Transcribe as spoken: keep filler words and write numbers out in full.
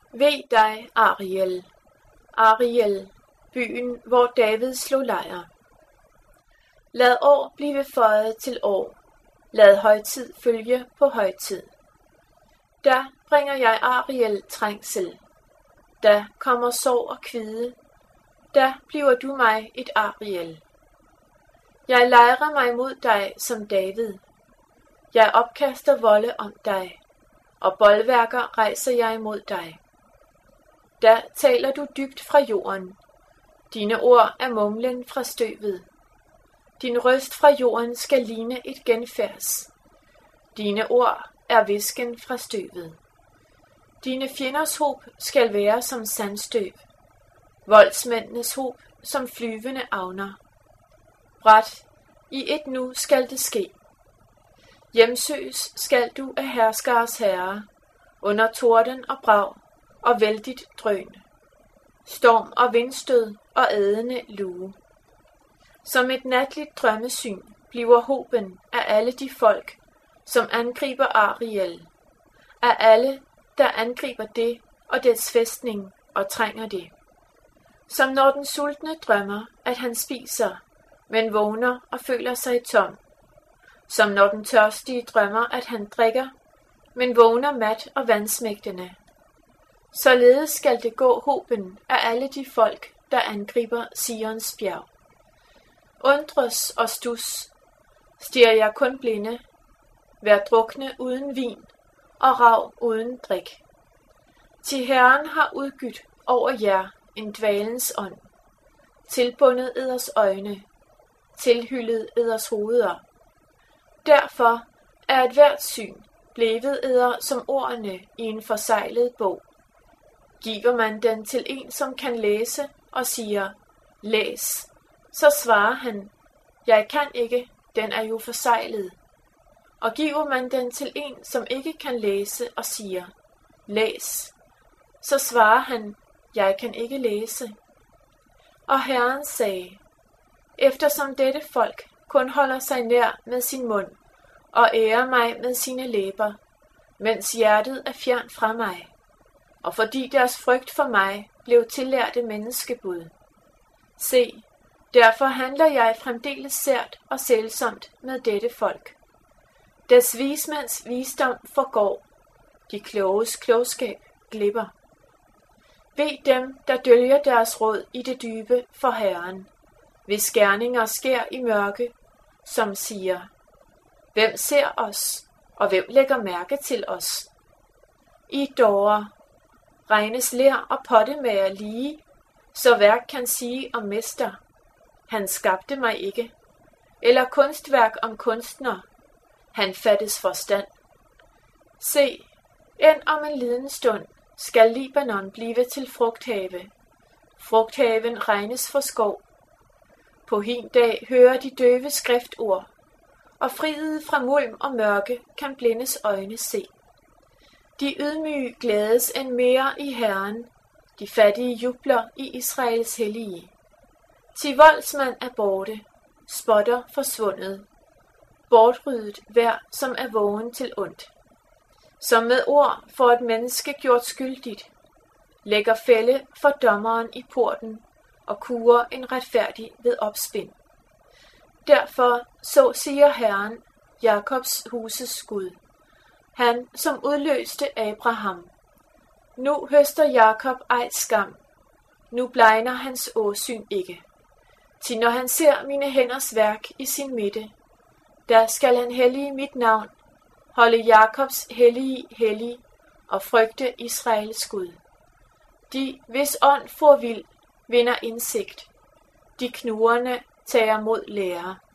Ve dig, Ariel, Ariel, byen, hvor David slog lejr. Lad år blive føjet til år, lad højtid følge på højtid. Da bringer jeg Ariel trængsel, da kommer sorg og kvide, da bliver du mig et Ariel. Jeg lejrer mig mod dig som David, jeg opkaster volde om dig, og bolværker rejser jeg mod dig. Da taler du dybt fra jorden, dine ord er mumlen fra støvet. Din røst fra jorden skal ligne et genfærds, dine ord er hvisken fra støvet. Dine fjenders håb skal være som sandstøv, voldsmændenes håb som flyvende avner. Brat, i et nu skal det ske. Hjemsøges skal du af herskers herre, under torden og brag og vældigt drøn, storm og vindstød og ædende lue. Som et natligt drømmesyn bliver håben af alle de folk, som angriber Ariel, af alle, der angriber det og dets fæstning og trænger det. Som når den sultne drømmer, at han spiser, men vågner og føler sig tom. Som når den tørstige drømmer, at han drikker, men vågner mat og vandsmægtende. Således skal det gå håben af alle de folk, der angriber Sions bjerg. Undres og stus, stiger jeg kun blinde, vær drukne uden vin og rav uden drik. Til Herren har udgydt over jer en dvalens ånd, tilbundet eders øjne, tilhyllet eders hoveder. Derfor er et hvert syn blevet eder som ordene i en forseglet bog. Giver man den til en, som kan læse, og siger, læs, så svarer han, jeg kan ikke, den er jo forseglet. Og giver man den til en, som ikke kan læse, og siger, læs, så svarer han, jeg kan ikke læse. Og Herren sagde, eftersom dette folk kun holder sig nær med sin mund, og ærer mig med sine læber, mens hjertet er fjern fra mig, og fordi deres frygt for mig blev tillærte menneskebud. Se, derfor handler jeg fremdeles sært og sælsomt med dette folk. Des vismænds visdom forgår, de kloges klogskab glipper. Ved dem, der dølger deres råd i det dybe for Herren, hvis gerninger sker i mørke, som siger, hvem ser os, og hvem lægger mærke til os? I dårer regnes ler og pottemager lige, så værk kan sige om mester, han skabte mig ikke, eller kunstværk om kunstner, han fattes forstand. Se, end om en liden stund skal Libanon blive til frugthave, frugthaven regnes for skov. På hin dag hører de døve skriftord, og friet fra mulm og mørke kan blindes øjne se. De ydmyge glædes end mere i Herren, de fattige jubler i Israels hellige. Til voldsmand er borte, spotter forsvundet, bortryddet hver, som er vågen til ondt. Som med ord får et menneske gjort skyldigt, lægger fælde for dommeren i porten og kurer en retfærdig ved opspind. Derfor så siger Herren, Jakobs huses Gud, han som udløste Abraham. Nu høster Jakob ej skam, nu blegner hans åsyn ikke. Til når han ser mine hænders værk i sin midte, der skal han hellige mit navn, holde Jakobs hellige hellig og frygte Israels Gud. De, hvis ånd får vild, vinder indsigt. De knurrende tager mod lære.